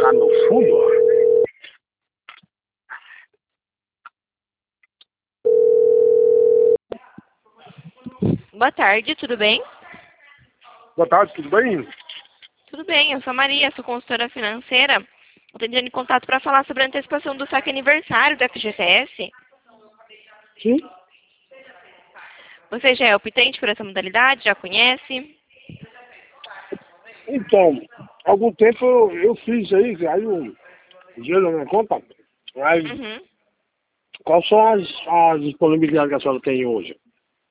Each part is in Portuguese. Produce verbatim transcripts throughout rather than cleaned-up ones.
lá no fundo. Boa tarde, tudo bem? Boa tarde, tudo bem? Tudo bem, eu sou a Maria, sou consultora financeira. Estou entrando em contato para falar sobre a antecipação do saque aniversário da F G T S. Sim. Você já é optante por essa modalidade? Já conhece? Então, há algum tempo eu, eu fiz aí, caiu um dinheiro na minha conta. Mas Uhum. quais são as, as disponibilidades que a senhora tem hoje?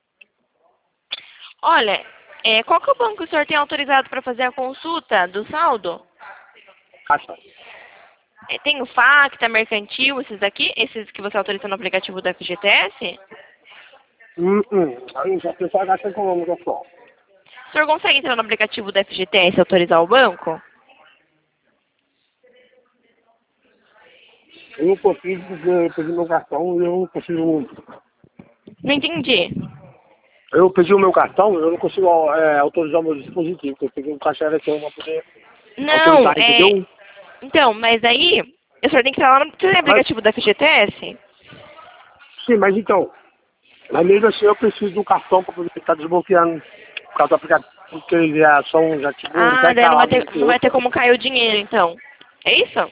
Olha, é, qual que é o banco que o senhor tem autorizado para fazer a consulta do saldo? Caixa. É, tem o Facta, Mercantil, esses daqui? Esses que você autoriza no aplicativo da F G T S? Hum, hum. Aí só tem só a caixa econômica só. O senhor consegue entrar no aplicativo da F G T S e autorizar o banco? Eu não consigo porque eu pedi meu cartão e eu não consigo. Não entendi. Eu pedi o meu cartão e eu não consigo é, autorizar o meu dispositivo, porque eu peguei um caixa eletrônico para poder Não, autorizar, é... entendeu? Então, mas aí, o senhor tem que entrar lá no você tem Mas, aplicativo da F G T S? sim, mas então, mas mesmo assim eu preciso do cartão para poder estar desbloqueando por causa do aplicativo, porque eles já são, já tipo, Ah, daí não vai intercalados um ter, com o não vai ter outro. como cair o dinheiro, então. É isso?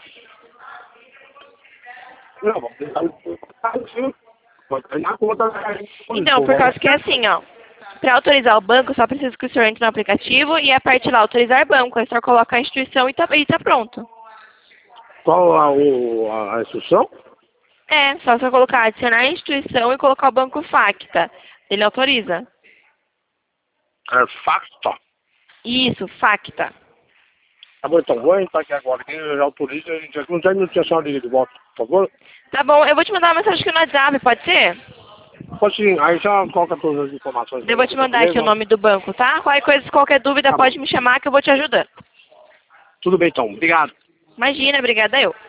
Não, vamos tentar sim. Pode cair na conta, Então, por causa que é assim, ó. Para autorizar o banco, só precisa que o senhor entre no aplicativo e a parte lá, autorizar banco. Aí o senhor coloca a instituição e tá, e tá pronto. Qual a, o, a, a instrução? É, só você colocar adicionar a instituição e colocar o banco Facta. Ele autoriza. É facta. Isso, Facta. Tá bom, então, vou entrar aqui agora, que eu já autorizo, a gente já não tem notificação de volta, por favor? Tá bom, eu vou te mandar uma mensagem aqui no WhatsApp, pode ser? Pode sim, aí já coloca todas as informações Eu aí, vou te por mandar aqui o gentileza. nome do banco, tá? Qualquer coisa, qualquer dúvida, Tá bom. pode me chamar que eu vou te ajudando. Tudo bem, então, obrigado. Imagina, obrigada eu.